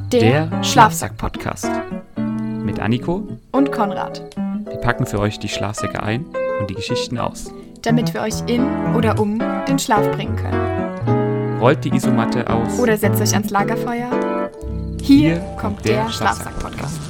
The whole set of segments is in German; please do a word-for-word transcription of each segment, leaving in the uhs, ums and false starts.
Der Schlafsack-Podcast mit Anniko und Konrad. Wir packen für euch die Schlafsäcke ein und die Geschichten aus, damit wir euch in oder um den Schlaf bringen können. Rollt die Isomatte aus oder setzt euch ans Lagerfeuer. Hier, Hier kommt der, der Schlafsack-Podcast.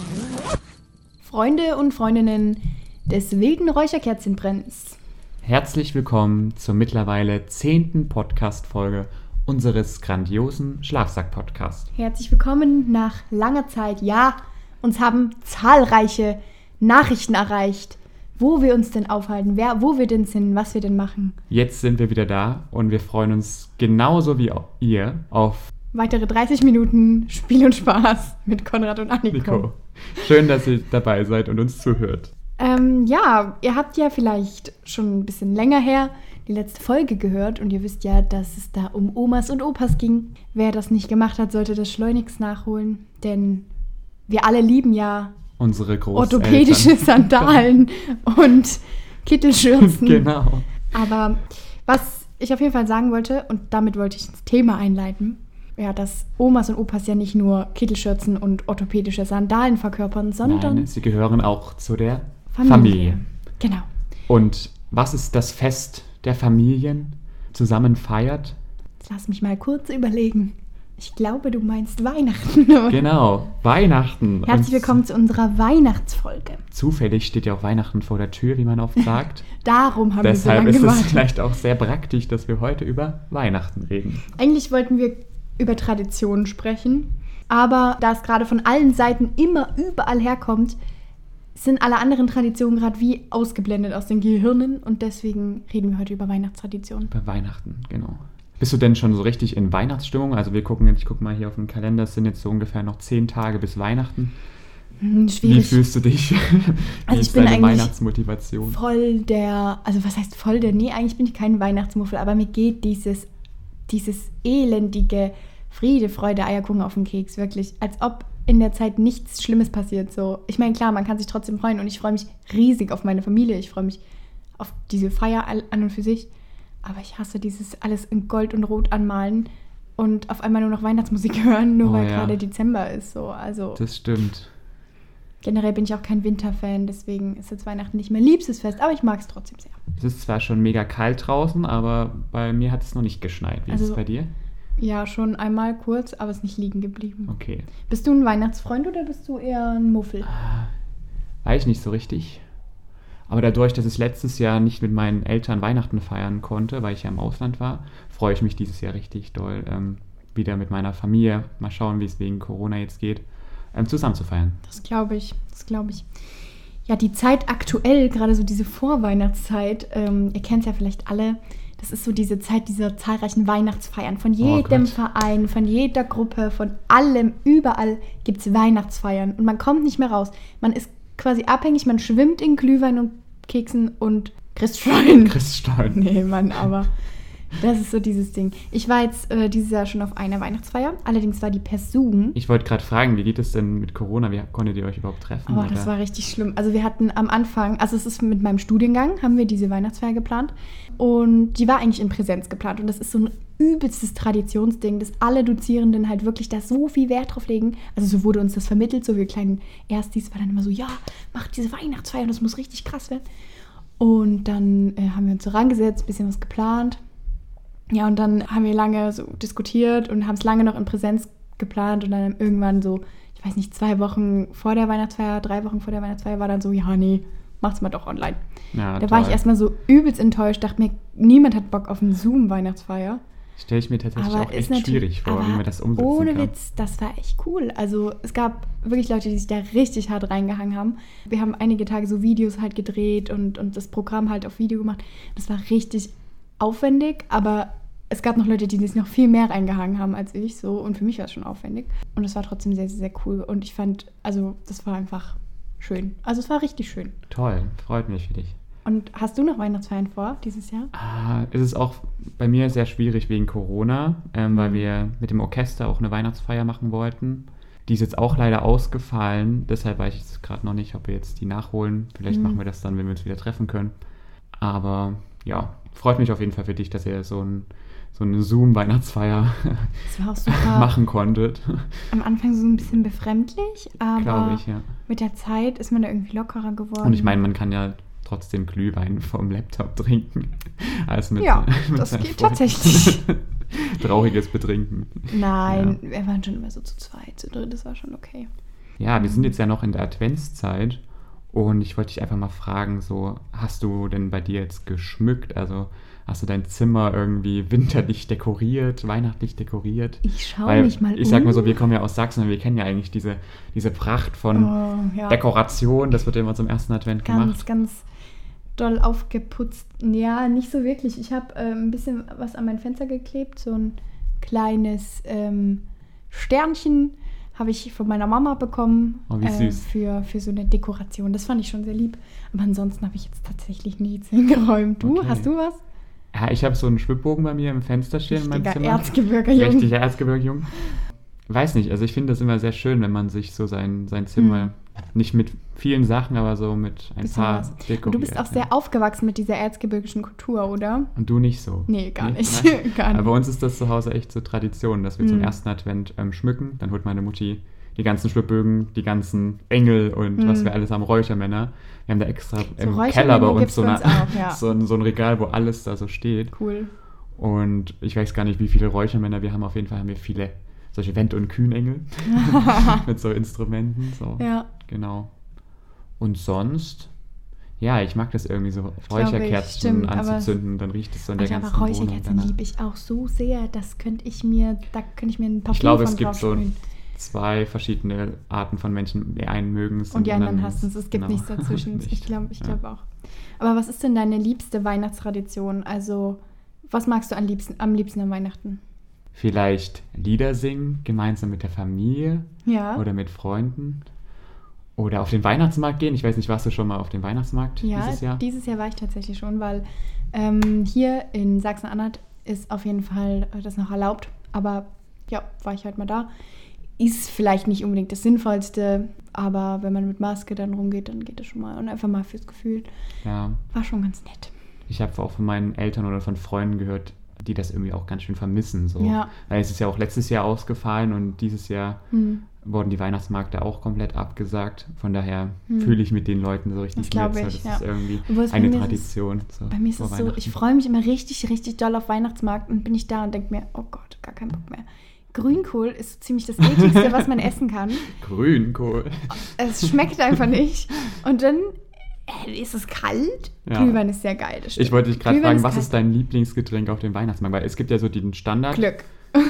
Freunde und Freundinnen des wilden Räucherkerzchenbrenns. Herzlich willkommen zur mittlerweile zehnten Podcast-Folge unseres grandiosen Schlafsack-Podcasts. Herzlich willkommen nach langer Zeit. Ja, uns haben zahlreiche Nachrichten erreicht, wo wir uns denn aufhalten, wer, wo wir denn sind, was wir denn machen. Jetzt sind wir wieder da und wir freuen uns genauso wie ihr auf weitere dreißig Minuten Spiel und Spaß mit Konrad und Anniko. Nico. Schön, dass ihr dabei seid und uns zuhört. Ähm, ja, ihr habt ja vielleicht schon ein bisschen länger her die letzte Folge gehört und ihr wisst ja, dass es da um Omas und Opas ging. Wer das nicht gemacht hat, sollte das schleunigst nachholen, denn wir alle lieben ja unsere Großeltern. Orthopädische Sandalen und Kittelschürzen. Genau. Aber was ich auf jeden Fall sagen wollte, und damit wollte ich ins Thema einleiten, ja, dass Omas und Opas ja nicht nur Kittelschürzen und orthopädische Sandalen verkörpern, sondern Nein, sie gehören auch zu der Familie. Familie. Genau. Und was ist das Fest der Familien zusammen feiert? Jetzt lass mich mal kurz überlegen. Ich glaube, du meinst Weihnachten. Genau, Weihnachten. Herzlich willkommen zu unserer Weihnachtsfolge. Zufällig steht ja auch Weihnachten vor der Tür, wie man oft sagt. Darum haben wir so lange gewartet. Deshalb ist es vielleicht auch sehr praktisch, dass wir heute über Weihnachten reden. Eigentlich wollten wir über Traditionen sprechen, aber da es gerade von allen Seiten immer überall herkommt, sind alle anderen Traditionen gerade wie ausgeblendet aus den Gehirnen und deswegen reden wir heute über Weihnachtstraditionen. Über Weihnachten, genau. Bist du denn schon so richtig in Weihnachtsstimmung? Also wir gucken jetzt, ich gucke mal hier auf den Kalender, es sind jetzt so ungefähr noch zehn Tage bis Weihnachten. Hm, schwierig. Wie fühlst du dich? Wie also ist ich bin deine eigentlich Weihnachtsmotivation? Voll der, also was heißt voll der, nee, eigentlich bin ich kein Weihnachtsmuffel, aber mir geht dieses, dieses elendige Friede, Freude, Eierkuchen auf den Keks, wirklich, als ob in der Zeit nichts Schlimmes passiert. So, ich meine, klar, man kann sich trotzdem freuen und ich freue mich riesig auf meine Familie. Ich freue mich auf diese Feier an und für sich. Aber ich hasse dieses alles in Gold und Rot anmalen und auf einmal nur noch Weihnachtsmusik hören, nur oh, weil ja. gerade Dezember ist. So, also das stimmt. Generell bin ich auch kein Winterfan, deswegen ist jetzt Weihnachten nicht mein liebstes Fest, aber ich mag es trotzdem sehr. Es ist zwar schon mega kalt draußen, aber bei mir hat es noch nicht geschneit. Wie also, ist es bei dir? Ja, schon einmal kurz, aber es ist nicht liegen geblieben. Okay. Bist du ein Weihnachtsfreund oder bist du eher ein Muffel? Weiß ich nicht so richtig. Aber dadurch, dass ich letztes Jahr nicht mit meinen Eltern Weihnachten feiern konnte, weil ich ja im Ausland war, freue ich mich dieses Jahr richtig doll, ähm, wieder mit meiner Familie, mal schauen, wie es wegen Corona jetzt geht, ähm, zusammen zu feiern. Das glaube ich, das glaube ich. Ja, die Zeit aktuell, gerade so diese Vorweihnachtszeit, ähm, ihr kennt es ja vielleicht alle, das ist so diese Zeit dieser zahlreichen Weihnachtsfeiern. Von jedem oh Verein, von jeder Gruppe, von allem, überall gibt es Weihnachtsfeiern. Und man kommt nicht mehr raus. Man ist quasi abhängig, man schwimmt in Glühwein und Keksen und Christstollen. Christstollen. Nee, Mann, aber das ist so dieses Ding. Ich war jetzt äh, dieses Jahr schon auf einer Weihnachtsfeier. Allerdings war die per Zoom. Ich wollte gerade fragen, wie geht es denn mit Corona? Wie konntet ihr euch überhaupt treffen? Oh, oder? Das war richtig schlimm. Also wir hatten am Anfang, also es ist mit meinem Studiengang, haben wir diese Weihnachtsfeier geplant. Und die war eigentlich in Präsenz geplant. Und das ist so ein übelstes Traditionsding, dass alle Dozierenden halt wirklich da so viel Wert drauf legen. Also so wurde uns das vermittelt, so wir kleinen Erstis war dann immer so, ja, macht diese Weihnachtsfeier und das muss richtig krass werden. Und dann äh, haben wir uns so rangesetzt, ein bisschen was geplant. Ja, und dann haben wir lange so diskutiert und haben es lange noch in Präsenz geplant und dann irgendwann so, ich weiß nicht, zwei Wochen vor der Weihnachtsfeier, drei Wochen vor der Weihnachtsfeier war dann so, ja, nee, mach's mal doch online. Ja, da toll. war ich erstmal so übelst enttäuscht, dachte mir, niemand hat Bock auf eine Zoom-Weihnachtsfeier. Stelle ich mir tatsächlich aber auch echt schwierig vor, wie man das umsetzen ohne kann. Ohne Witz, das war echt cool. Also es gab wirklich Leute, die sich da richtig hart reingehangen haben. Wir haben einige Tage so Videos halt gedreht und, und das Programm halt auf Video gemacht. Das war richtig aufwendig, aber es gab noch Leute, die sich noch viel mehr reingehangen haben als ich so und für mich war es schon aufwendig. Und es war trotzdem sehr, sehr, sehr cool und ich fand, also das war einfach schön. Also es war richtig schön. Toll, freut mich für dich. Und hast du noch Weihnachtsfeiern vor dieses Jahr? Ah, es ist auch bei mir sehr schwierig wegen Corona, ähm, weil wir mit dem Orchester auch eine Weihnachtsfeier machen wollten. Die ist jetzt auch leider ausgefallen, deshalb weiß ich jetzt gerade noch nicht, ob wir jetzt die nachholen. Vielleicht mhm. machen wir das dann, wenn wir uns wieder treffen können. Aber ja, freut mich auf jeden Fall für dich, dass ihr so ein so eine Zoom-Weihnachtsfeier Das war auch super. machen konntet. Am Anfang so ein bisschen befremdlich, aber Glaube ich, ja. mit der Zeit ist man da irgendwie lockerer geworden. Und ich meine, man kann ja trotzdem Glühwein vom Laptop trinken. Als mit, ja, mit das seinen geht Freunden. tatsächlich. Trauriges Betrinken. Nein, ja. Wir waren schon immer so zu zweit, zu dritt, das war schon okay. Ja, wir sind jetzt ja noch in der Adventszeit und ich wollte dich einfach mal fragen, so, hast du denn bei dir jetzt geschmückt? Also hast du dein Zimmer irgendwie winterlich dekoriert, weihnachtlich dekoriert? Ich schaue Weil, mich mal um. Ich sag mal so, wir kommen ja aus Sachsen und wir kennen ja eigentlich diese, diese Pracht von oh, ja. Dekoration. Das wird ja immer zum ersten Advent ganz, gemacht. Ganz doll aufgeputzt. Ja, nicht so wirklich. Ich habe äh, ein bisschen was an mein Fenster geklebt, so ein kleines ähm, Sternchen habe ich von meiner Mama bekommen. Oh, wie äh, süß. für, für so eine Dekoration. Das fand ich schon sehr lieb. Aber ansonsten habe ich jetzt tatsächlich nichts hingeräumt. Du, Okay. hast du was? Ja, ich habe so einen Schwibbogen bei mir im Fenster stehen in meinem Richtiger Zimmer. Erzgebirgerjung. Richtiger Erzgebirgerjung. Weiß nicht, also ich finde das immer sehr schön, wenn man sich so sein, sein Zimmer, Hm. nicht mit vielen Sachen, aber so mit ein Bisschen paar was. dekoriert. Und du bist auch sehr ja. aufgewachsen mit dieser erzgebirgischen Kultur, oder? Und du nicht so. Nee, gar nicht. Nein. gar nicht. Aber bei uns ist das zu Hause echt so Tradition, dass wir Hm. zum ersten Advent ähm, schmücken. Dann holt meine Mutti die ganzen Schwibbögen, die ganzen Engel und Hm. was wir alles haben, Räuchermänner. Wir haben da extra im Räuchermänner Keller bei uns gibt's so, bei eine, uns auch, ja. so, ein, so ein Regal, wo alles da so steht. Cool. Und ich weiß gar nicht, wie viele Räuchermänner wir haben. Auf jeden Fall haben wir viele solche Wendt- und Kühnengel mit so Instrumenten. So. Ja. Genau. Und sonst, ja, ich mag das irgendwie so, Glaube ich, Räucherkerzen stimmt, aber- anzuzünden, dann riecht es so in der Alter, ganzen aber Wohnung. Räucherkerzen danach. liebe ich auch so sehr. Das könnte ich mir, da könnte ich mir ein Parfüm Ich glaube, von es gibt so draufsprühen. zwei verschiedene Arten von Menschen. Die einen mögen es Und die anderen anderen hassen es. Es gibt genau. nichts dazwischen. Nicht. Ich glaube ich Ja. glaub auch. Aber was ist denn deine liebste Weihnachtstradition? Also, was magst du am liebsten, am liebsten an Weihnachten? Vielleicht Lieder singen, gemeinsam mit der Familie Ja. oder mit Freunden. Oder auf den Weihnachtsmarkt gehen. Ich weiß nicht, warst du schon mal auf dem Weihnachtsmarkt Ja, dieses Jahr? dieses Jahr war ich tatsächlich schon, weil ähm, hier in Sachsen-Anhalt ist auf jeden Fall äh, das noch erlaubt. Aber ja, war ich halt mal da. Ist vielleicht nicht unbedingt das Sinnvollste, aber wenn man mit Maske dann rumgeht, dann geht das schon mal. Und einfach mal fürs Gefühl. Ja. War schon ganz nett. Ich habe auch von meinen Eltern oder von Freunden gehört, die das irgendwie auch ganz schön vermissen. So. Ja. Weil es ist ja auch letztes Jahr ausgefallen und dieses Jahr Hm. wurden die Weihnachtsmärkte auch komplett abgesagt. Von daher Hm. fühle ich mit den Leuten so richtig Das glaube mit. So, ich, das ja. ist irgendwie Obwohl es bei eine mir ist es- Tradition. So Bei mir ist vor es so, ich Weihnachten. freue mich immer richtig, richtig doll auf Weihnachtsmarkt und bin ich da und denke mir, oh Gott, gar keinen Bock mehr. Grünkohl ist so ziemlich das Ekligste, was man essen kann. Grünkohl. Es schmeckt einfach nicht. Und dann äh, ist es kalt. Ja. Glühwein ist sehr geil. Das stimmt. Ich wollte dich gerade Glühwein fragen, was kalt. ist dein Lieblingsgetränk auf dem Weihnachtsmarkt? Weil es gibt ja so den Standard. Glück.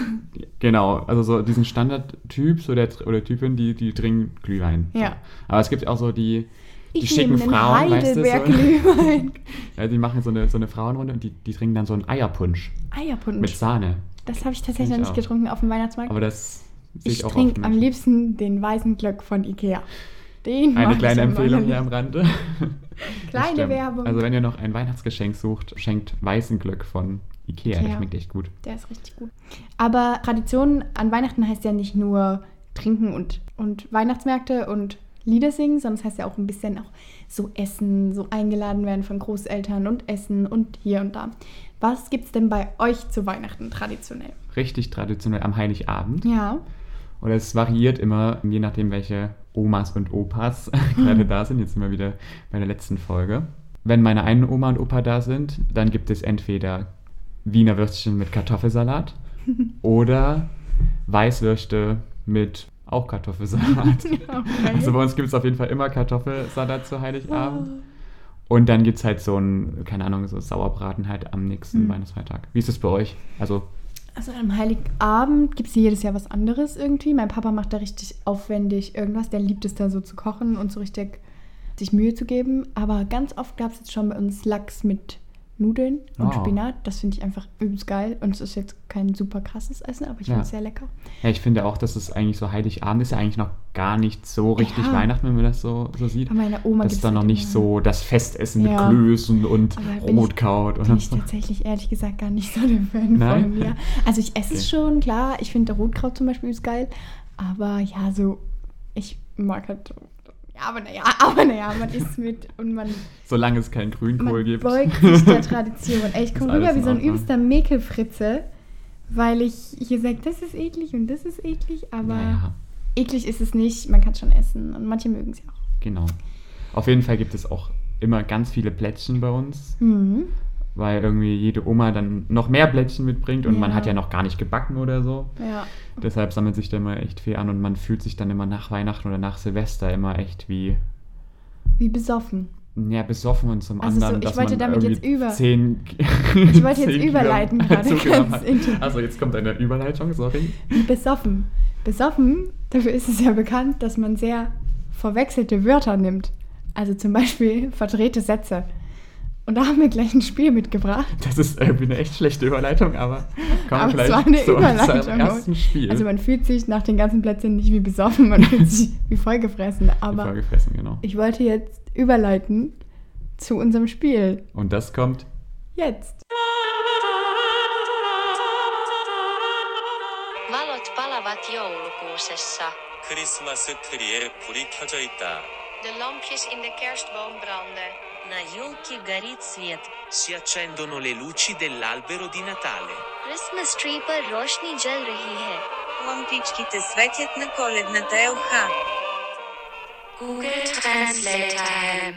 Genau, also so diesen Standardtyp so der, oder Typin, die, die trinken Glühwein. So. Ja. Aber es gibt auch so die, die Ich schicken nehme einen Frauen, weißt du, so, Heidelberg-Glühwein. ja, die machen so eine, so eine Frauenrunde und die, die trinken dann so einen Eierpunsch mit Eierpunsch. Sahne. Das habe ich tatsächlich Kenn noch ich nicht auch. getrunken auf dem Weihnachtsmarkt. Aber das sehe ich, Ich auch oft trinke am Menschen. liebsten den weißen Glück von Ikea. Den mag Eine ich kleine am Empfehlung hier allerliebsten. am Rande. Das Kleine stimmt. Werbung. Also wenn ihr noch ein Weihnachtsgeschenk sucht, schenkt weißen Glück von Ikea. Ikea. Der schmeckt echt gut. Der ist richtig gut. Aber Tradition an Weihnachten heißt ja nicht nur trinken und, und Weihnachtsmärkte und Lieder singen, sondern es heißt ja auch ein bisschen auch so essen, so eingeladen werden von Großeltern und essen und hier und da. Was gibt es denn bei euch zu Weihnachten traditionell? Richtig traditionell am Heiligabend. Ja. Oder es variiert immer, je nachdem, welche Omas und Opas gerade da sind. Jetzt sind wir wieder bei der letzten Folge. Wenn meine einen Oma und Opa da sind, dann gibt es entweder Wiener Würstchen mit Kartoffelsalat oder Weißwürste mit auch Kartoffelsalat. Okay. Also bei uns gibt es auf jeden Fall immer Kartoffelsalat zu Heiligabend. Und dann gibt es halt so ein, keine Ahnung, so Sauerbraten halt am nächsten Mhm. Weihnachtsfeiertag. Wie ist es bei euch? Also Also am Heiligabend gibt es jedes Jahr was anderes irgendwie. Mein Papa macht da richtig aufwendig irgendwas. Der liebt es da so zu kochen und so richtig sich Mühe zu geben. Aber ganz oft gab es jetzt schon bei uns Lachs mit Nudeln und Oh. Spinat. Das finde ich einfach übelst geil. Und es ist jetzt kein super krasses Essen, aber ich Ja. finde es sehr lecker. ja, ich finde auch, dass es eigentlich so Heiligabend ist ja eigentlich noch gar nicht so richtig Ja. Weihnachten, wenn man das so, so sieht. Bei meiner Oma Das gibt's ist dann noch halt nicht immer- so das Festessen mit Ja. Klößen und Aber bin ich- Rotkraut. Bin oder ich so. tatsächlich ehrlich gesagt gar nicht so der Fan Nein? von. Ja. Also ich esse es Okay. schon, klar. Ich finde Rotkraut zum Beispiel ist geil. Aber ja, so, ich mag halt, Ja, aber naja, aber naja, man isst mit und man... Solange es keinen Grünkohl man gibt. beugt sich der Tradition. Ey, ich Ist komme alles rüber wie in so ein Ordnung. übster Mäkelfritze, weil ich hier sage, das ist eklig und das ist eklig, aber Naja, eklig ist es nicht. Man kann es schon essen und manche mögen es ja auch. genau. Auf jeden Fall gibt es auch immer ganz viele Plätzchen bei uns, Mhm. weil irgendwie jede Oma dann noch mehr Plätzchen mitbringt und man Ja. hat ja noch gar nicht gebacken oder so. Ja. Deshalb sammelt sich da immer echt viel an und man fühlt sich dann immer nach Weihnachten oder nach Silvester immer echt wie, Wie besoffen. ja, besoffen und zum Also so, anderen, ich dass wollte man damit irgendwie jetzt über- zehn Ich wollte jetzt überleiten gerade ganz intensiv. Also jetzt kommt eine Überleitung, sorry. Besoffen. Besoffen, dafür ist es ja bekannt, dass man sehr verwechselte Wörter nimmt. Also zum Beispiel verdrehte Sätze. Und da haben wir gleich ein Spiel mitgebracht. Das ist irgendwie eine echt schlechte Überleitung, aber kommen Aber wir es gleich war eine zu Überleitung. unserem ersten Spiel. Also man fühlt sich nach den ganzen Plätzchen nicht wie besoffen, man fühlt sich wie vollgefressen. Aber Vollgefressen, genau. ich wollte jetzt überleiten zu unserem Spiel. Und das kommt Jetzt. Valot palavat joulukuusessa. 크리스마스 트리에 불이 켜져 있다. De lampjes in de kerstboom branden. На елке горит свет. Si accendono le luci dell'albero di Natale. Christmas tree पर रोशनी जल रही है. Лампичките светят на коледната елха. Google Translator.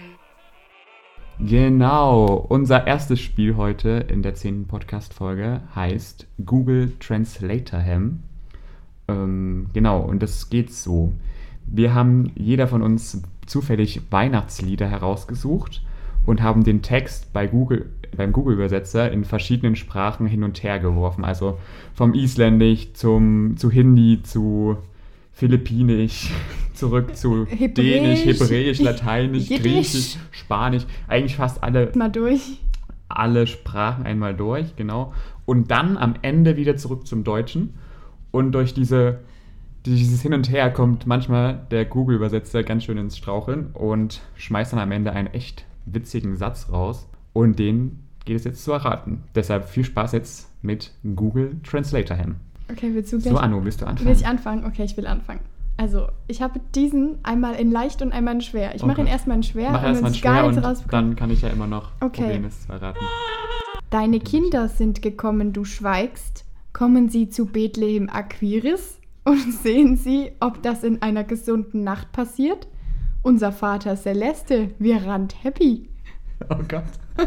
Genau, unser erstes Spiel heute in der zehnten Podcast-Folge heißt Google Translator Ham. Ähm, genau, und das geht so. Wir haben jeder von uns zufällig Weihnachtslieder herausgesucht und haben den Text bei Google, beim Google-Übersetzer in verschiedenen Sprachen hin und her geworfen. Also vom Isländisch zum, zu Hindi, zu Philippinisch, zurück zu Hebräisch, Dänisch, Hebräisch, Lateinisch, Jiddisch. Griechisch, Spanisch. Eigentlich fast alle, Mal durch. alle Sprachen einmal durch, genau. Und dann am Ende wieder zurück zum Deutschen. Und durch diese, dieses Hin und Her kommt manchmal der Google-Übersetzer ganz schön ins Straucheln und schmeißt dann am Ende einen echt witzigen Satz raus. Und den geht es jetzt zu erraten. Deshalb viel Spaß jetzt mit Google Translator Ham. Okay, willst du gleich... So, Anno, willst du anfangen? Will ich anfangen? Okay, ich will anfangen. Also, ich habe diesen einmal in leicht und einmal in schwer. Ich mache Okay. ihn erstmal in schwer, Mach und erstmal wenn ich schwer gar und nichts rausbekomme. dann kann ich ja immer noch Okay. probieren, es zu erraten. Deine Kinder sind gekommen, du schweigst. Kommen sie zu Bethlehem Aquiris und sehen sie, ob das in einer gesunden Nacht passiert. Unser Vater Celeste, wir rannt happy. Oh Gott.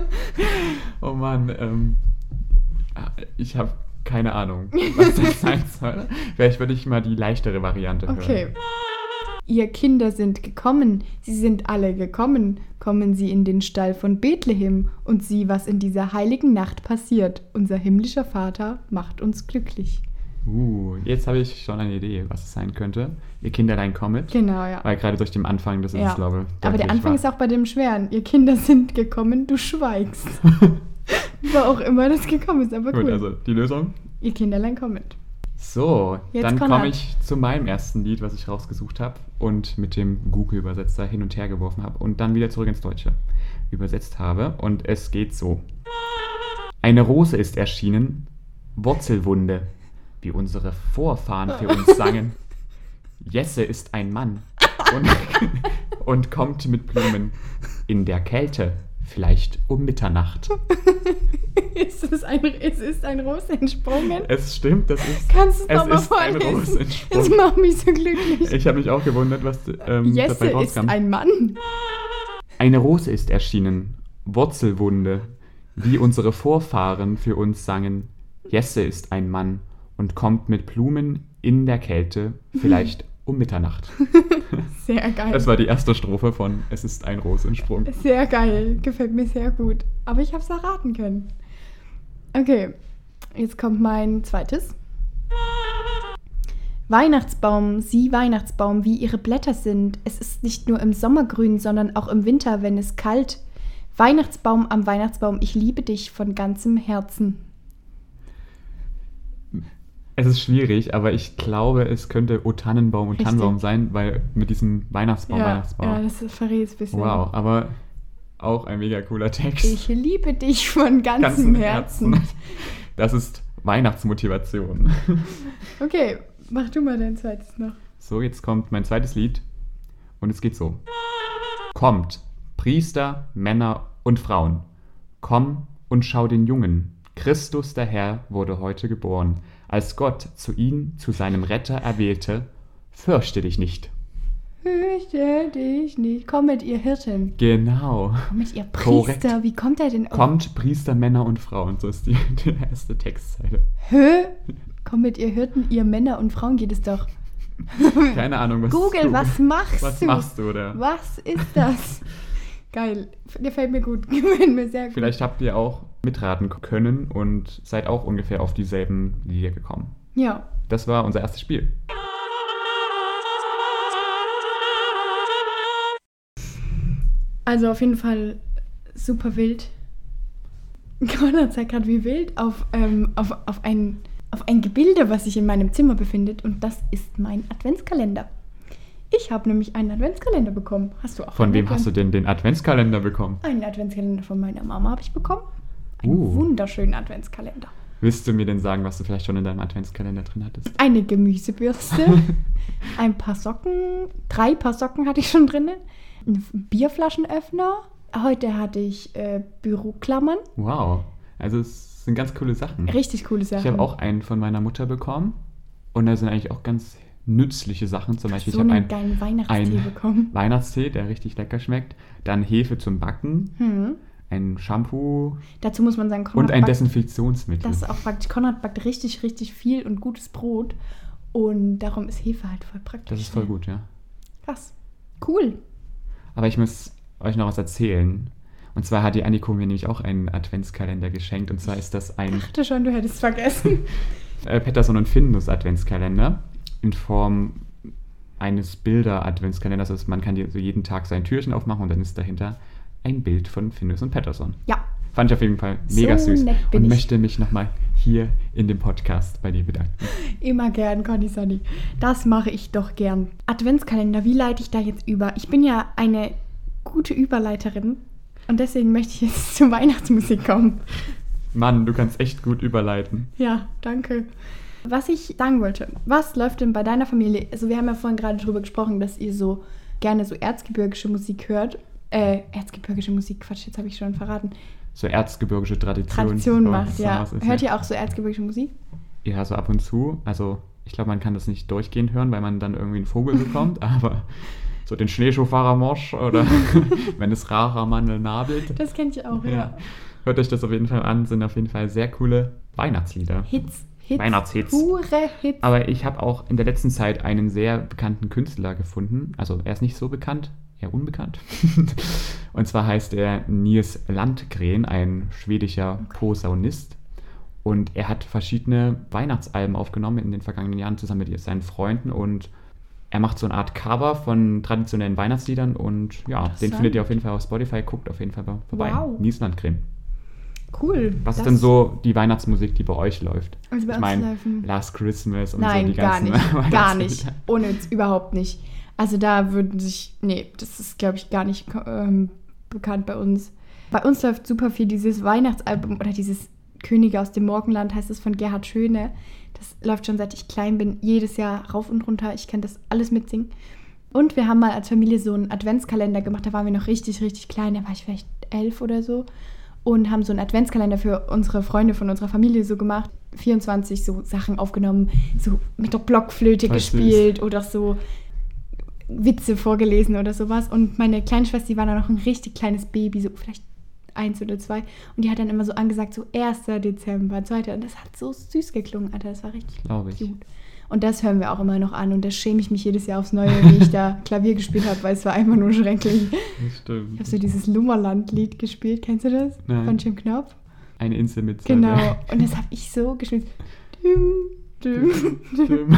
Oh Mann, ähm, ich habe keine Ahnung, was das sein soll. Vielleicht würde ich mal die leichtere Variante hören. Okay. Ihr Kinder sind gekommen, sie sind alle gekommen. Kommen sie in den Stall von Bethlehem und sieh, was in dieser heiligen Nacht passiert. Unser himmlischer Vater macht uns glücklich. Uh, jetzt habe ich schon eine Idee, was es sein könnte. Ihr Kinderlein kommet. Genau, ja. Weil gerade durch den Anfang, das ist, Ja. ich glaube, Aber der deutlich Anfang war. ist auch bei dem Schweren. Ihr Kinder sind gekommen, du schweigst. Wo auch immer das gekommen ist, aber Gut, cool. also die Lösung. Ihr Kinderlein kommt. So, Jetzt dann Konrad. komme ich zu meinem ersten Lied, was ich rausgesucht habe und mit dem Google-Übersetzer hin und her geworfen habe und dann wieder zurück ins Deutsche übersetzt habe. Und es geht so. Eine Rose ist erschienen, Wurzelwunde, wie unsere Vorfahren für uns sangen. Jesse ist ein Mann und, und kommt mit Blumen in der Kälte, vielleicht um Mitternacht. Ist es ein, es ist ein Ros entsprungen? Es stimmt, das ist, Kannst du es es nochmal ist ein vorlesen? Rosensprung. Das macht mich so glücklich. Ich habe mich auch gewundert, was ähm, Jesse dabei ist rauskam. ein Mann. Eine Rose ist erschienen, Wurzelwunde, wie unsere Vorfahren für uns sangen. Jesse ist ein Mann und kommt mit Blumen in der Kälte, vielleicht um Mitternacht. Sehr geil. Das war die erste Strophe von Es ist ein Rosensprung. Sehr geil. Gefällt mir sehr gut. Aber ich habe es erraten können. Okay, jetzt kommt mein zweites. Weihnachtsbaum, sieh Weihnachtsbaum, wie ihre Blätter sind. Es ist nicht nur im Sommer grün, sondern auch im Winter, wenn es kalt. Weihnachtsbaum am Weihnachtsbaum, ich liebe dich von ganzem Herzen. Es ist schwierig, aber ich glaube, es könnte O Tannenbaum und Richtig. Tannenbaum sein, weil mit diesem Weihnachtsbaum, Ja, Weihnachtsbaum. ja, das verrät es ein bisschen. Wow, aber auch ein mega cooler Text. Ich liebe dich von ganzem Ganzen Herzen. Das ist Weihnachtsmotivation. Okay, mach du mal dein zweites noch. So, jetzt kommt mein zweites Lied und es geht so. Kommt, Priester, Männer und Frauen, komm und schau den Jungen. Christus der Herr wurde heute geboren. Als Gott zu ihm, zu seinem Retter erwählte, fürchte dich nicht. Fürchte dich nicht. Komm mit ihr Hirten. Genau. Komm mit ihr Priester. Korrekt. Wie kommt er denn auf? Kommt, Priester, Männer und Frauen. So ist die, die erste Textzeile. Hä? Komm mit ihr Hirten, ihr Männer und Frauen geht es doch. Keine Ahnung, was Google, du, was machst was du? machst du da? Was ist das? Geil. Der fällt mir gut. Gefällt mir sehr gut. Vielleicht habt ihr auch mitraten können und seid auch ungefähr auf dieselben Lieder gekommen. Ja. Das war unser erstes Spiel. Also auf jeden Fall super wild. Connor zeigt gerade wie wild auf, ähm, auf, auf, ein, auf ein Gebilde, was sich in meinem Zimmer befindet. Und das ist mein Adventskalender. Ich habe nämlich einen Adventskalender bekommen. Hast du auch? Von wem einen? hast du denn den Adventskalender bekommen? Einen Adventskalender von meiner Mama habe ich bekommen. Einen Uh. wunderschönen Adventskalender. Willst du mir denn sagen, was du vielleicht schon in deinem Adventskalender drin hattest? Eine Gemüsebürste, ein paar Socken, drei Paar Socken hatte ich schon drin, ein Bierflaschenöffner. Heute hatte ich äh, Büroklammern. Wow, also es sind ganz coole Sachen. Richtig coole Sachen. Ich habe auch einen von meiner Mutter bekommen und da sind eigentlich auch ganz nützliche Sachen. Zum Beispiel, so ich habe einen einen, geilen Weihnachtstee einen bekommen. Weihnachtstee, der richtig lecker schmeckt. Dann Hefe zum Backen, Hm. ein Shampoo Dazu muss man sagen, Konrad und ein backt, Desinfektionsmittel. das ist auch praktisch. Konrad backt richtig, richtig viel und gutes Brot. Und darum ist Hefe halt voll praktisch. Das ist voll gut, ja. Krass. Cool. Aber ich muss euch noch was erzählen. Und zwar hat die Anniko mir nämlich auch einen Adventskalender geschenkt. Und zwar ist das ein Ich dachte schon, du hättest es vergessen. äh, Pettersson und Findus Adventskalender in Form eines Bilder-Adventskalenders. Also man kann die so jeden Tag sein Türchen aufmachen und dann ist dahinter ein Bild von Findus und Pettersson. Ja. Fand ich auf jeden Fall mega So süß nett bin und ich. möchte mich nochmal hier in dem Podcast bei dir bedanken. Immer gern, Conny Sonny. Das mache ich doch gern. Adventskalender, wie leite ich da jetzt über? Ich bin ja eine gute Überleiterin und deswegen möchte ich jetzt zur Weihnachtsmusik kommen. Mann, du kannst echt gut überleiten. Ja, danke. Was ich sagen wollte, was läuft denn bei deiner Familie? Also wir haben ja vorhin gerade drüber gesprochen, dass ihr so gerne so erzgebirgische Musik hört. Äh, erzgebirgische Musik, Quatsch, jetzt habe ich schon verraten. So erzgebirgische Tradition. Tradition Oh, macht, ja. was ist, Hört ihr auch so erzgebirgische Musik? Ja, so ab und zu. Also ich glaube, man kann das nicht durchgehend hören, weil man dann irgendwie einen Vogel bekommt, aber so den Schneeschuhfahrer Mosch oder wenn es rarer Mandel nabelt. Das kennt ihr auch, ja. Ja. Hört euch das auf jeden Fall an, sind auf jeden Fall sehr coole Weihnachtslieder. Hits, Hits, Weihnachtshits. pure Hits. Aber ich habe auch in der letzten Zeit einen sehr bekannten Künstler gefunden. Also er ist nicht so bekannt, eher unbekannt. Und zwar heißt er Nils Landgren, ein schwedischer Posaunist. Und er hat verschiedene Weihnachtsalben aufgenommen in den vergangenen Jahren zusammen mit seinen Freunden. Und er macht so eine Art Cover von traditionellen Weihnachtsliedern. Und ja, den Interessant. findet ihr auf jeden Fall auf Spotify. Guckt auf jeden Fall vorbei. Wow. Nils Landgren. Cool. Was Das- ist denn so die Weihnachtsmusik, die bei euch läuft? Also bei ich uns meine, laufen- Last Christmas und Nein, so die gar ganzen nicht. Gar Weihnachtslieder. nicht. Ohne Witz, überhaupt nicht. Also da würden sich, nee, das ist, glaube ich, gar nicht ähm, bekannt bei uns. Bei uns läuft super viel dieses Weihnachtsalbum oder dieses Könige aus dem Morgenland, heißt es, von Gerhard Schöne. Das läuft schon seit ich klein bin, jedes Jahr rauf und runter. Ich kann das alles mitsingen. Und wir haben mal als Familie so einen Adventskalender gemacht, da waren wir noch richtig, richtig klein, da war ich vielleicht elf oder so. Und haben so einen Adventskalender für unsere Freunde von unserer Familie so gemacht. vierundzwanzig so Sachen aufgenommen, so mit der Blockflöte Voll gespielt oder so Witze vorgelesen oder sowas. Und meine kleine Schwester, die war dann noch ein richtig kleines Baby, so vielleicht eins oder zwei. Und die hat dann immer so angesagt, so erster Dezember, zweiter. Und das hat so süß geklungen, Alter. Das war richtig Glaube ich. cute. Und das hören wir auch immer noch an. Und da schäme ich mich jedes Jahr aufs Neue, wie ich da Klavier gespielt habe, weil es war einfach nur schrecklich. Das stimmt. Ich habe so dieses Lummerland-Lied gespielt. Kennst du das? Nein. Von Jim Knopf? Eine Insel mit Genau. Sonne. Und das habe ich so gespielt. Düm, düm, düm. Stimmt.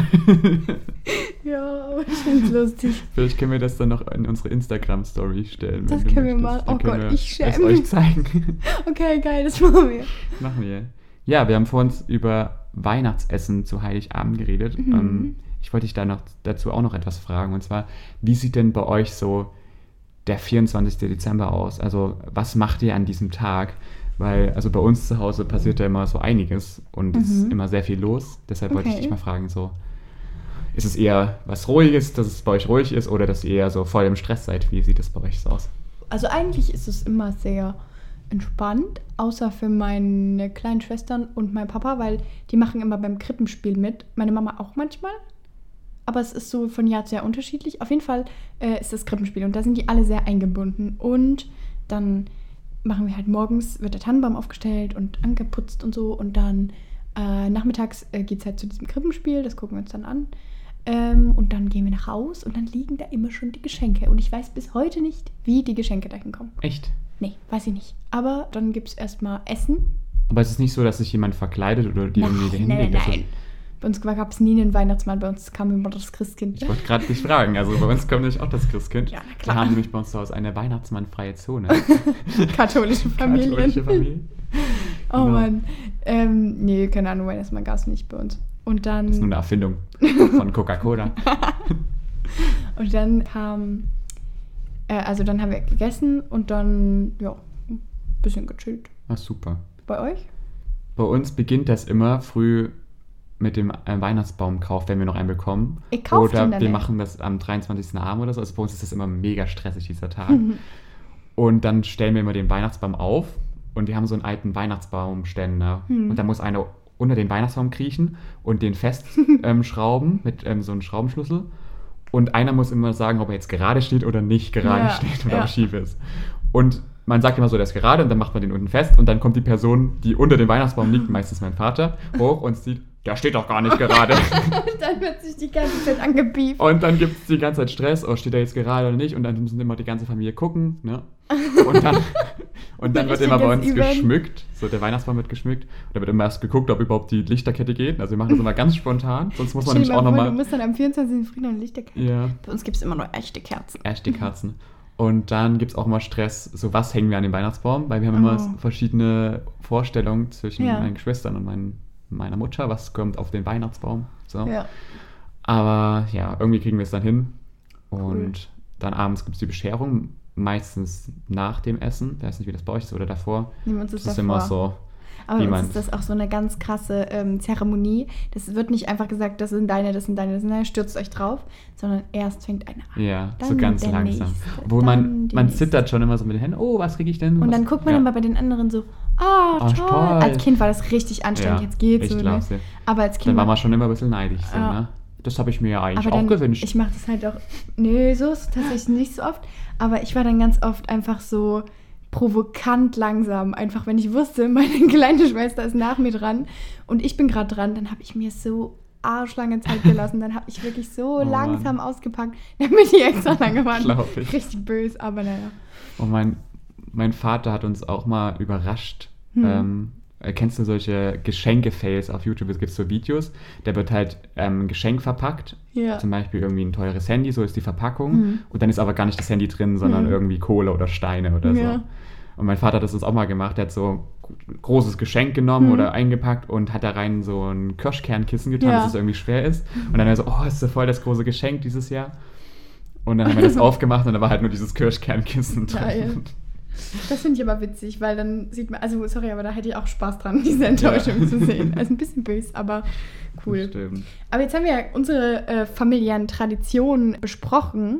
Ja, aber ich finde es lustig. Vielleicht können wir das dann noch in unsere Instagram-Story stellen. wenn Das du können wir möchtest. machen. Dann Oh können Gott, wir ich es schäme euch mich. zeigen. Okay, geil, das machen wir. Machen wir. Ja, wir haben vor uns über Weihnachtsessen zu Heiligabend geredet. Mhm. Ähm, ich wollte dich da noch, dazu auch noch etwas fragen. Und zwar, wie sieht denn bei euch so der vierundzwanzigsten Dezember aus? Also, was macht ihr an diesem Tag? Weil, also bei uns zu Hause passiert ja immer so einiges und es ist Mhm. immer sehr viel los. Deshalb wollte ich Okay. dich mal fragen, so, Ist es eher was Ruhiges, dass es bei euch ruhig ist oder dass ihr eher so voll im Stress seid? Wie sieht das bei euch so aus? Also eigentlich ist es immer sehr entspannt, außer für meine kleinen Schwestern und mein Papa, weil die machen immer beim Krippenspiel mit. Meine Mama auch manchmal. Aber es ist so von Jahr zu Jahr unterschiedlich. Auf jeden Fall äh, ist das Krippenspiel und da sind die alle sehr eingebunden. Und dann machen wir halt morgens, wird der Tannenbaum aufgestellt und angeputzt und so. Und dann äh, nachmittags äh, geht es halt zu diesem Krippenspiel, das gucken wir uns dann an. Ähm, und dann gehen wir nach Haus und dann liegen da immer schon die Geschenke. Und ich weiß bis heute nicht, wie die Geschenke dahin kommen. Echt? Nee, weiß ich nicht. Aber dann gibt es erstmal Essen. Aber es ist nicht so, dass sich jemand verkleidet oder die Nein, irgendwie dahin nein, legt? nein, Also, nein. Bei uns gab es nie einen Weihnachtsmann, bei uns kam immer das Christkind. ich wollte gerade dich fragen, also bei uns kommt nämlich auch das Christkind. Ja, na klar. Wir haben nämlich bei uns zu Hause eine weihnachtsmannfreie Zone. Katholische Familien. Katholische Familie. Oh Genau. Mann. Ähm, nee, keine Ahnung, Weihnachtsmann gab es nicht bei uns. Und dann, Das ist nur eine Erfindung von Coca-Cola. und dann kam, äh, also dann haben wir gegessen und dann, ja, ein bisschen gechillt. Ach, super. Bei euch? Bei uns beginnt das immer früh mit dem äh, Weihnachtsbaumkauf, wenn wir noch einen bekommen. Ihr kauft Oder ihn dann wir nicht? machen das am dreiundzwanzigsten Abend oder so. Also bei uns ist das immer mega stressig, dieser Tag. Und dann stellen wir immer den Weihnachtsbaum auf und wir haben so einen alten Weihnachtsbaumständer. Hm. Und da muss einer unter den Weihnachtsbaum kriechen und den festschrauben ähm, schrauben mit ähm, so einem Schraubenschlüssel. Und einer muss immer sagen, ob er jetzt gerade steht oder nicht gerade Ja, steht oder ja. ob er schief ist. Und man sagt immer so, der ist gerade und dann macht man den unten fest und dann kommt die Person, die unter dem Weihnachtsbaum liegt, meistens mein Vater, hoch und sieht, der steht doch gar nicht gerade. Dann wird sich die ganze Zeit angebieft. Und dann gibt es die ganze Zeit Stress, oh, steht er jetzt gerade oder nicht? Und dann müssen immer die ganze Familie gucken, ne? Und dann, und dann wird immer bei uns Richtiges Event. geschmückt, so der Weihnachtsbaum wird geschmückt. Und da wird immer erst geguckt, ob überhaupt die Lichterkette geht. Also wir machen das immer ganz spontan, sonst muss man Stell dir nämlich auch mal vor, nochmal... Du musst dann am vierundzwanzigsten Frühjahr eine Lichterkette. Ja, Bei uns gibt es immer nur echte Kerzen. erst die Kerzen. Und dann gibt es auch immer Stress, so was hängen wir an den Weihnachtsbaum, weil wir haben immer Oh. verschiedene Vorstellungen zwischen Ja. meinen Geschwistern und meinen, meiner Mutter, was kommt auf den Weihnachtsbaum. So. Ja. Aber ja, irgendwie kriegen wir es dann hin. Und Cool. dann abends gibt es die Bescherung, meistens nach dem Essen. Ich weiß nicht, wie das bei euch ist oder davor. Nehmen wir uns das, Das ist davor. immer so, Aber wie bei man- uns ist das auch so eine ganz krasse ähm, Zeremonie. Das wird nicht einfach gesagt, das sind deine, das sind deine, das sind deine, stürzt euch drauf, sondern erst fängt einer an. ja, so Dann ganz der langsam. nächste, Obwohl dann man, die man nächste. zittert schon immer so mit den Händen. Oh, was kriege ich denn? Und was? dann guckt man ja. immer bei den anderen so, ah, Oh, toll. toll. Als Kind war das richtig anstrengend, Ja, jetzt geht's ich so. Ne? glaub's dir. Aber als Dann Kind war man schon immer ein bisschen neidisch. So, Ja. ne? Das habe ich mir ja eigentlich aber auch dann, gewünscht. ich mache das halt auch, nee, so ist es tatsächlich nicht so oft, aber ich war dann ganz oft einfach so provokant langsam, einfach wenn ich wusste, meine kleine Schwester ist nach mir dran und ich bin gerade dran, dann habe ich mir so arschlange Zeit gelassen, dann habe ich wirklich so Oh langsam ausgepackt, damit die extra lange waren. Glaub ich. Richtig böse, aber naja. Und mein, mein Vater hat uns auch mal überrascht. Hm. Ähm, äh, kennst du solche Geschenke-Fails auf YouTube? Es gibt so Videos, da wird halt ähm, ein Geschenk verpackt. Ja. Zum Beispiel irgendwie ein teures Handy, so ist die Verpackung. Hm. Und dann ist aber gar nicht das Handy drin, sondern Hm. irgendwie Kohle oder Steine oder so. Ja. Und mein Vater hat das uns auch mal gemacht. Der hat so ein großes Geschenk genommen Hm. oder eingepackt und hat da rein so ein Kirschkernkissen getan, Ja. dass es irgendwie schwer ist. Und dann er so, oh, ist so voll das große Geschenk dieses Jahr. Und dann haben wir das aufgemacht und da war halt nur dieses Kirschkernkissen Geil. drin. Das finde ich aber witzig, weil dann sieht man, also sorry, aber da hätte ich auch Spaß dran, diese Enttäuschung Ja. zu sehen. Also ein bisschen böse, aber cool. Stimmt. Aber jetzt haben wir ja unsere äh, familiären Traditionen besprochen.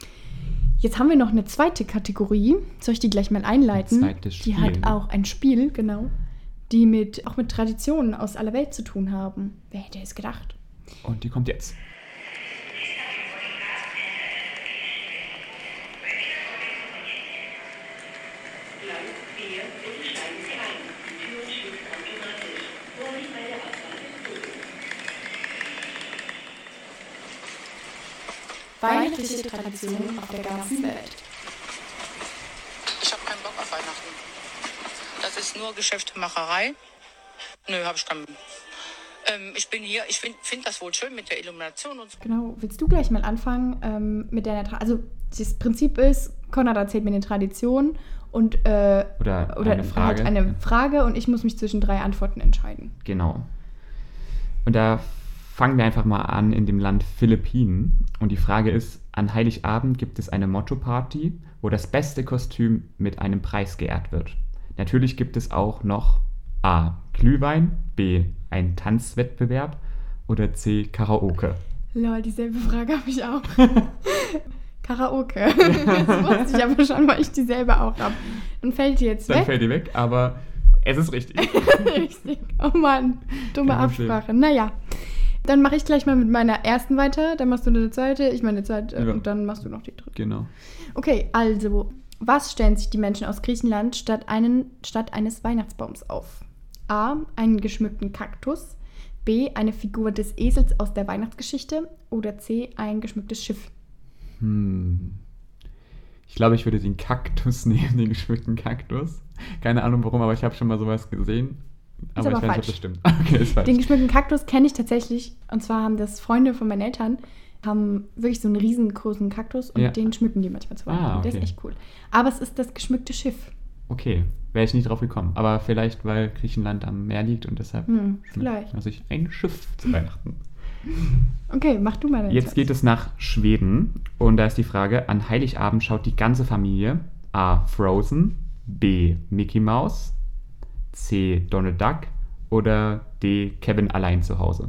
Jetzt haben wir noch eine zweite Kategorie. Soll ich die gleich mal einleiten? Ein zweites Die Spiel. hat auch ein Spiel, genau, die mit, auch mit Traditionen aus aller Welt zu tun haben. Wer hätte es gedacht? Und die kommt jetzt. Weihnachtliche Traditionen auf der ganzen Welt. Ich habe keinen Bock auf Weihnachten. Das ist nur Geschäftemacherei. Nö, habe ich keinen. Ähm, ich bin hier, ich finde find das wohl schön mit der Illumination und so. Genau, willst du gleich mal anfangen ähm, mit deiner Tra Also das Prinzip ist, Konrad erzählt mir eine Tradition und äh, Oder, oder eine Frage. hat eine Ja. Frage und ich muss mich zwischen drei Antworten entscheiden. Genau. Und da fangen wir einfach mal an in dem Land Philippinen. Und die Frage ist, an Heiligabend gibt es eine Motto-Party, wo das beste Kostüm mit einem Preis geehrt wird. Natürlich gibt es auch noch A. Glühwein, B. ein Tanzwettbewerb oder C. Karaoke. Lol, dieselbe Frage habe ich auch. Karaoke. Das wusste ich aber schon, weil ich dieselbe auch habe. Dann fällt die jetzt Dann weg. fällt die weg, aber es ist richtig. Richtig. Oh Mann, dumme Kein Problem. Absprache. Naja, dann mache ich gleich mal mit meiner ersten weiter. Dann machst du eine zweite, ich meine zweite Ja. und dann machst du noch die dritte. Genau. Okay, also, was stellen sich die Menschen aus Griechenland statt, einen, statt eines Weihnachtsbaums auf? A. Einen geschmückten Kaktus. B. Eine Figur des Esels aus der Weihnachtsgeschichte. Oder C. Ein geschmücktes Schiff. Hm. Ich glaube, ich würde den Kaktus nehmen, den geschmückten Kaktus. Keine Ahnung warum, aber ich habe schon mal sowas gesehen. Aber, aber ich weiß nicht, ob falsch. das stimmt. Okay, ist falsch. Den geschmückten Kaktus kenne ich tatsächlich. Und zwar haben das Freunde von meinen Eltern, haben wirklich so einen riesengroßen Kaktus und Ja. den schmücken die manchmal zu Weihnachten. Ah, Der ist okay. echt cool. Aber es ist das geschmückte Schiff. Okay, wäre ich nicht drauf gekommen. Aber vielleicht, weil Griechenland am Meer liegt und deshalb Hm, vielleicht. also ich ein Schiff zu Weihnachten. Okay, mach du mal deine Jetzt zweite. geht es nach Schweden und da ist die Frage, an Heiligabend schaut die ganze Familie A. Frozen, B. Mickey Mouse, C. Donald Duck oder D. Kevin allein zu Hause.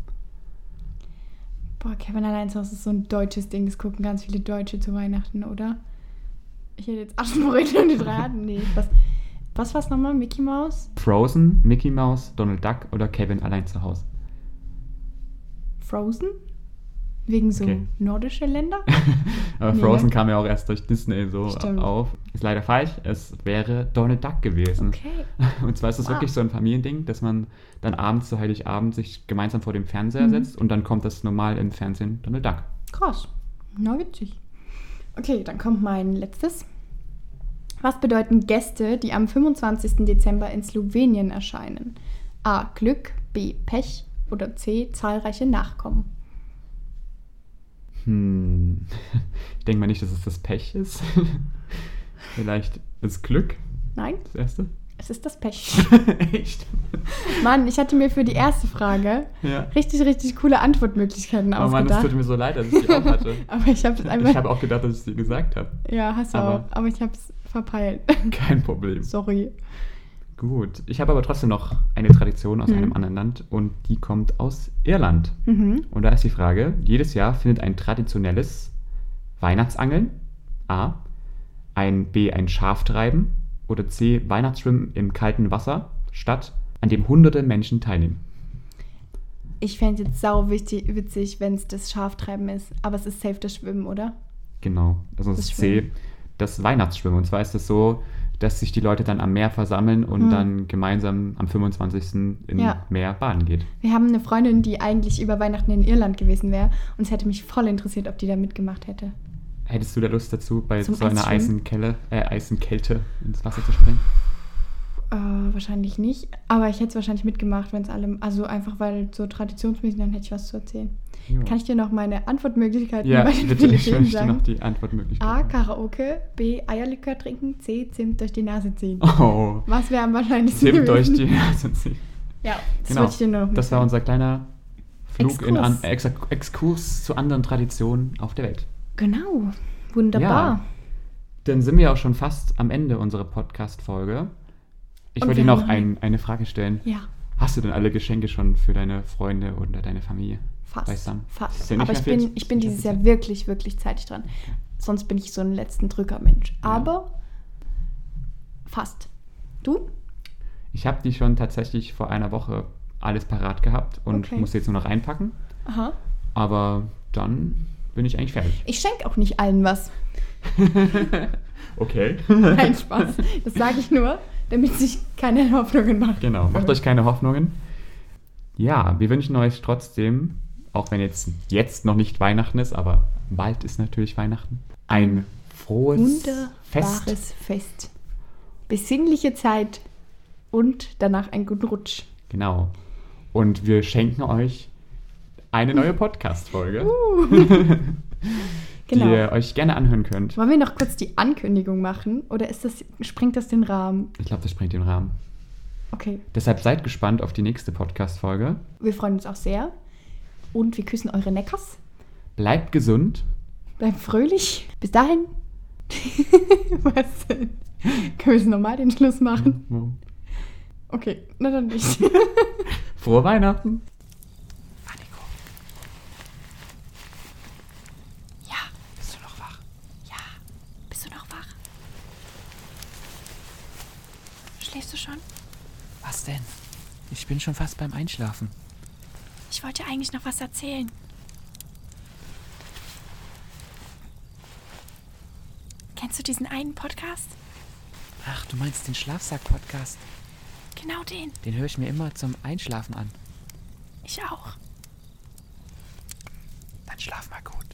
Boah, Kevin allein zu Hause ist so ein deutsches Ding. Das gucken ganz viele Deutsche zu Weihnachten, oder? Ich hätte jetzt Aschenbrötchen und die drei hatten. Nee, was, was war's nochmal? Mickey Mouse? Frozen, Mickey Mouse, Donald Duck oder Kevin allein zu Hause? Frozen? Wegen so Okay. nordische Länder? Aber Nee, Frozen ne? kam ja auch erst durch Disney so Stimmt. auf. Ist leider falsch. Es wäre Donald Duck gewesen. Okay. Und zwar ist es Wow. wirklich so ein Familiending, dass man dann abends zu Heiligabend sich gemeinsam vor dem Fernseher Mhm. setzt und dann kommt das normal im Fernsehen Donald Duck. Krass. Na, witzig. Okay, dann kommt mein letztes. Was bedeuten Gäste, die am fünfundzwanzigsten Dezember in Slowenien erscheinen? A. Glück, B. Pech oder C. Zahlreiche Nachkommen. Hm. Ich denke mal nicht, dass es das Pech ist. Vielleicht das Glück, Nein, das erste. es ist das Pech. Echt? Mann, ich hatte mir für die erste Frage Ja. richtig, richtig coole Antwortmöglichkeiten Oh Mann, es ausgedacht. tut mir so leid, dass ich die auch hatte. aber ich habe es einfach... Ich habe auch gedacht, dass ich es dir gesagt habe. ja, hast du aber- auch. Aber ich habe es verpeilt. Kein Problem. Sorry. Gut. Ich habe aber trotzdem noch eine Tradition aus Hm. einem anderen Land und die kommt aus Irland. Mhm. Und da ist die Frage, jedes Jahr findet ein traditionelles Weihnachtsangeln, A, ein B, ein Schaftreiben oder C, Weihnachtsschwimmen im kalten Wasser statt, an dem hunderte Menschen teilnehmen. Ich fände es jetzt sau wichtig, witzig, wenn es das Schaftreiben ist. Aber es ist safe das Schwimmen, oder? Genau, also das Das ist C, Schwimmen. das Weihnachtsschwimmen. Und zwar ist es so, dass sich die Leute dann am Meer versammeln und Hm. dann gemeinsam am fünfundzwanzigsten im Ja. Meer baden geht. Wir haben eine Freundin, die eigentlich über Weihnachten in Irland gewesen wäre. Und es hätte mich voll interessiert, ob die da mitgemacht hätte. Hättest du da Lust dazu, bei Zum so einer Eisschwimmen? Eisenkelle, äh, Eisenkälte ins Wasser zu springen? Äh, wahrscheinlich nicht. Aber ich hätte es wahrscheinlich mitgemacht, wenn es alle... Also einfach, weil so traditionsmäßig, dann hätte ich was zu erzählen. Ja. Kann ich dir noch meine Antwortmöglichkeiten Ja, bei den bitte, ich Philippinen möchte noch sagen? die Antwortmöglichkeit. A. Karaoke. B. Eierlikör trinken. C. Zimt durch die Nase ziehen. Oh, Was wäre am wahrscheinlichsten Zimt durch gewesen? die Nase ziehen. Ja, das Genau, wollte ich dir nur noch das war mitteilen. unser kleiner Flug Exkurs. in an, Ex Exkurs zu anderen Traditionen auf der Welt. Genau. Wunderbar. Ja. Dann sind wir auch schon fast am Ende unserer Podcast-Folge. Ich Und wollte wir dir noch haben- ein, eine Frage stellen. Ja, Hast du denn alle Geschenke schon für deine Freunde oder deine Familie? fast. Beisammen? Fast. Sind nicht Aber mehr ich viel- bin, ich bin nicht mehr dieses viel Jahr Zeit. wirklich, wirklich zeitig dran. Sonst bin ich so ein letzten Drücker-Mensch. Ja. Aber fast. Du? Ich habe die schon tatsächlich vor einer Woche alles parat gehabt und Okay. muss jetzt nur noch einpacken. Aha. Aber dann bin ich eigentlich fertig. Ich schenke auch nicht allen was. Okay. Nein, Spaß. Das sage ich nur, damit sich keine Hoffnungen machen. Genau, macht euch keine Hoffnungen. Ja, wir wünschen euch trotzdem, auch wenn jetzt, jetzt noch nicht Weihnachten ist, aber bald ist natürlich Weihnachten, ein frohes Wunderbares Fest. Fest. Besinnliche Zeit und danach einen guten Rutsch. Genau. Und wir schenken euch eine neue Podcast-Folge, Genau. die ihr euch gerne anhören könnt. Wollen wir noch kurz die Ankündigung machen oder ist das, springt das den Rahmen? Ich glaube, das sprengt den Rahmen. Okay, Deshalb seid gespannt auf die nächste Podcast-Folge. wir freuen uns auch sehr. Und wir küssen eure Neckers. Bleibt gesund. Bleibt fröhlich. Bis dahin. Was denn? Können wir es nochmal den Schluss machen? Okay, na dann nicht. Frohe Weihnachten. schon? Was denn? Ich bin schon fast beim Einschlafen. Ich wollte dir eigentlich noch was erzählen. Kennst du diesen einen Podcast? Ach, du meinst den Schlafsack-Podcast? Genau den. Den höre ich mir immer zum Einschlafen an. Ich auch. Dann schlaf mal gut.